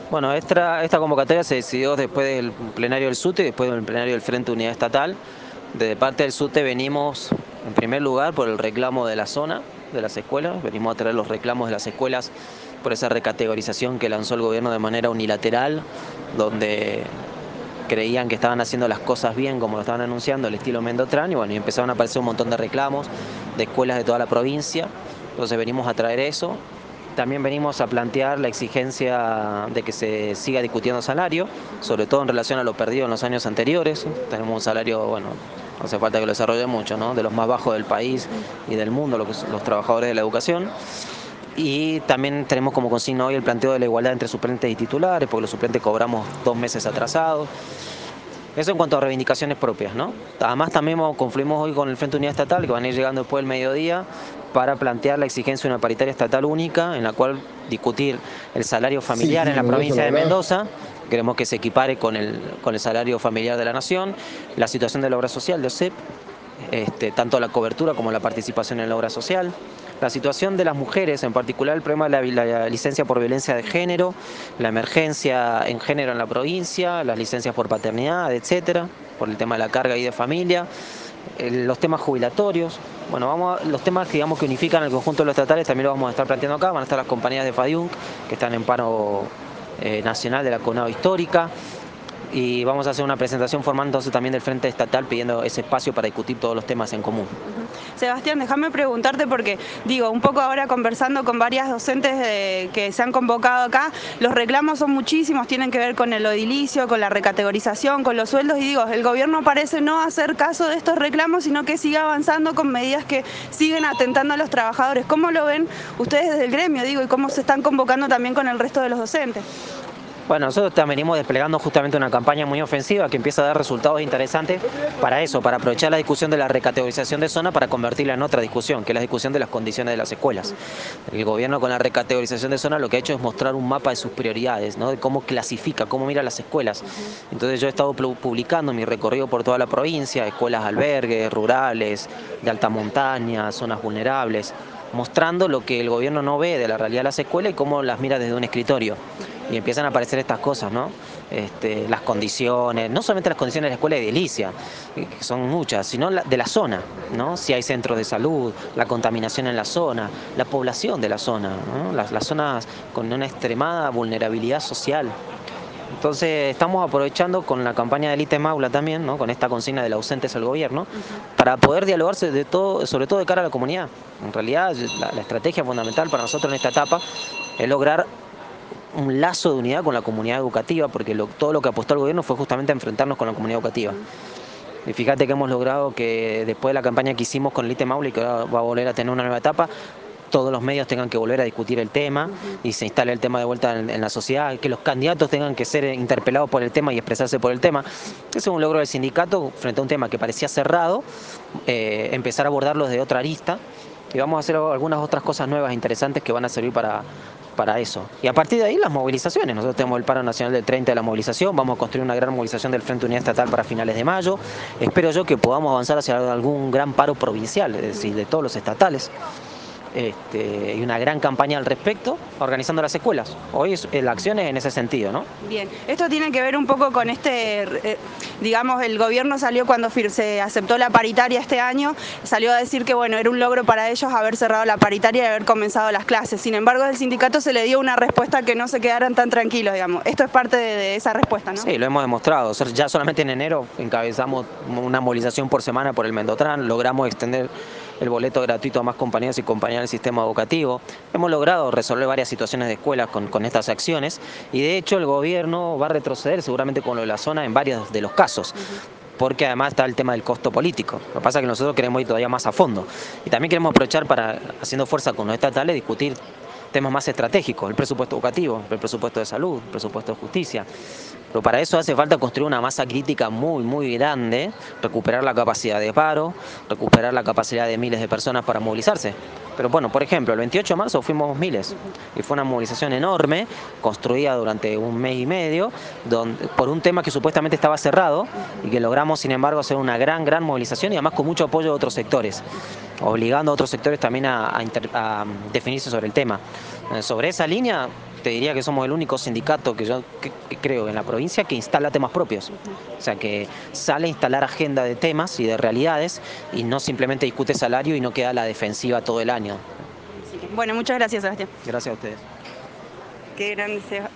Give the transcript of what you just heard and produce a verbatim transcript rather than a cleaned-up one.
Bueno, esta, esta convocatoria se decidió después del plenario del SUTE y después del plenario del Frente Unidad Estatal. De parte del SUTE venimos, en primer lugar, por el reclamo de la zona, de las escuelas. Venimos a traer los reclamos de las escuelas por esa recategorización que lanzó el gobierno de manera unilateral, donde creían que estaban haciendo las cosas bien, como lo estaban anunciando, al estilo Mendotrán, y bueno, y empezaron a aparecer un montón de reclamos de escuelas de toda la provincia. Entonces venimos a traer eso. También venimos a plantear la exigencia de que se siga discutiendo salario, sobre todo en relación a lo perdido en los años anteriores. Tenemos un salario, bueno, no hace falta que lo desarrolle mucho, ¿no? De los más bajos del país y del mundo, lo que son los trabajadores de la educación. Y también tenemos como consigna hoy el planteo de la igualdad entre suplentes y titulares, porque los suplentes cobramos dos meses atrasados. Eso en cuanto a reivindicaciones propias, ¿no? Además también confluimos hoy con el Frente Unidad Estatal, que van a ir llegando después del mediodía, para plantear la exigencia de una paritaria estatal única, en la cual discutir el salario familiar Sí, en la sí, eso provincia la de verdad. Mendoza. Queremos que se equipare con el, con el salario familiar de la Nación, la situación de la obra social de O S E P, este, tanto la cobertura como la participación en la obra social, la situación de las mujeres, en particular el problema de la, la licencia por violencia de género, la emergencia en género en la provincia, las licencias por paternidad, etcétera, por el tema de la carga y de familia, eh, los temas jubilatorios. Bueno, vamos a, los temas que, digamos, que unifican el conjunto de los estatales también los vamos a estar planteando acá. Van a estar las compañías de FADIUNC, que están en paro eh, nacional de la CONADO histórica. Y vamos a hacer una presentación formal entonces también del Frente Estatal pidiendo ese espacio para discutir todos los temas en común. Sebastián, déjame preguntarte porque, digo, un poco ahora conversando con varias docentes de, que se han convocado acá, los reclamos son muchísimos, tienen que ver con el edilicio, con la recategorización, con los sueldos, y digo, el gobierno parece no hacer caso de estos reclamos, sino que sigue avanzando con medidas que siguen atentando a los trabajadores. ¿Cómo lo ven ustedes desde el gremio, digo, y cómo se están convocando también con el resto de los docentes? Bueno, nosotros también venimos desplegando justamente una campaña muy ofensiva que empieza a dar resultados interesantes para eso, para aprovechar la discusión de la recategorización de zona para convertirla en otra discusión, que es la discusión de las condiciones de las escuelas. El gobierno con la recategorización de zona lo que ha hecho es mostrar un mapa de sus prioridades, ¿no? De cómo clasifica, cómo mira las escuelas. Entonces yo he estado publicando mi recorrido por toda la provincia, escuelas albergues, rurales, de alta montaña, zonas vulnerables, mostrando lo que el gobierno no ve de la realidad de las escuelas y cómo las mira desde un escritorio. Y empiezan a aparecer estas cosas, ¿no? Este, las condiciones, no solamente las condiciones de la escuela de edilicia, que son muchas, sino la, de la zona, ¿no? Si hay centros de salud, la contaminación en la zona, la población de la zona, ¿no? Las, las zonas con una extremada vulnerabilidad social. Entonces estamos aprovechando con la campaña del ITEM Aula también, ¿no? Con esta consigna del ausentes al gobierno, uh-huh, para poder dialogarse de todo, sobre todo de cara a la comunidad. En realidad la, la estrategia fundamental para nosotros en esta etapa es lograr un lazo de unidad con la comunidad educativa, porque lo, todo lo que apostó el gobierno fue justamente a enfrentarnos con la comunidad educativa. Y fíjate que hemos logrado que después de la campaña que hicimos con el ITEM Aula y que va a volver a tener una nueva etapa, todos los medios tengan que volver a discutir el tema y se instale el tema de vuelta en, en la sociedad, que los candidatos tengan que ser interpelados por el tema y expresarse por el tema. Ese es un logro del sindicato frente a un tema que parecía cerrado, eh, empezar a abordarlo desde otra arista, y vamos a hacer algunas otras cosas nuevas interesantes que van a servir para, para eso. Y a partir de ahí las movilizaciones. Nosotros tenemos el paro nacional del treinta de la movilización, vamos a construir una gran movilización del Frente Unidad Estatal para finales de mayo. Espero yo que podamos avanzar hacia algún gran paro provincial, es decir, de todos los estatales. Este, y una gran campaña al respecto, organizando las escuelas. Hoy es, la acción es en ese sentido, ¿no? Bien, esto tiene que ver un poco con este, eh, digamos, el gobierno salió cuando se aceptó la paritaria este año, salió a decir que, bueno, era un logro para ellos haber cerrado la paritaria y haber comenzado las clases. Sin embargo, del sindicato se le dio una respuesta que no se quedaran tan tranquilos, digamos. Esto es parte de, de esa respuesta, ¿no? Sí, lo hemos demostrado. Ya solamente en enero encabezamos una movilización por semana por el Mendotrán, logramos extender el boleto gratuito a más compañeros y compañeras del sistema educativo. Hemos logrado resolver varias situaciones de escuelas con, con estas acciones, y de hecho el gobierno va a retroceder seguramente con lo de la zona en varios de los casos. Uh-huh. Porque además está el tema del costo político. Lo que pasa es que nosotros queremos ir todavía más a fondo. Y también queremos aprovechar para, haciendo fuerza con los estatales, discutir temas más estratégicos, el presupuesto educativo, el presupuesto de salud, el presupuesto de justicia. Pero para eso hace falta construir una masa crítica muy, muy grande, recuperar la capacidad de paro, recuperar la capacidad de miles de personas para movilizarse. Pero bueno, por ejemplo, el veintiocho de marzo fuimos miles, y fue una movilización enorme, construida durante un mes y medio, donde, por un tema que supuestamente estaba cerrado, y que logramos, sin embargo, hacer una gran, gran movilización, y además con mucho apoyo de otros sectores, obligando a otros sectores también a, a, inter, a definirse sobre el tema. Sobre esa línea te diría que somos el único sindicato que yo que, que creo en la provincia que instala temas propios. O sea, que sale a instalar agenda de temas y de realidades y no simplemente discute salario y no queda a la defensiva todo el año. Bueno, muchas gracias, Sebastián. Gracias a ustedes. Qué grande, Seba.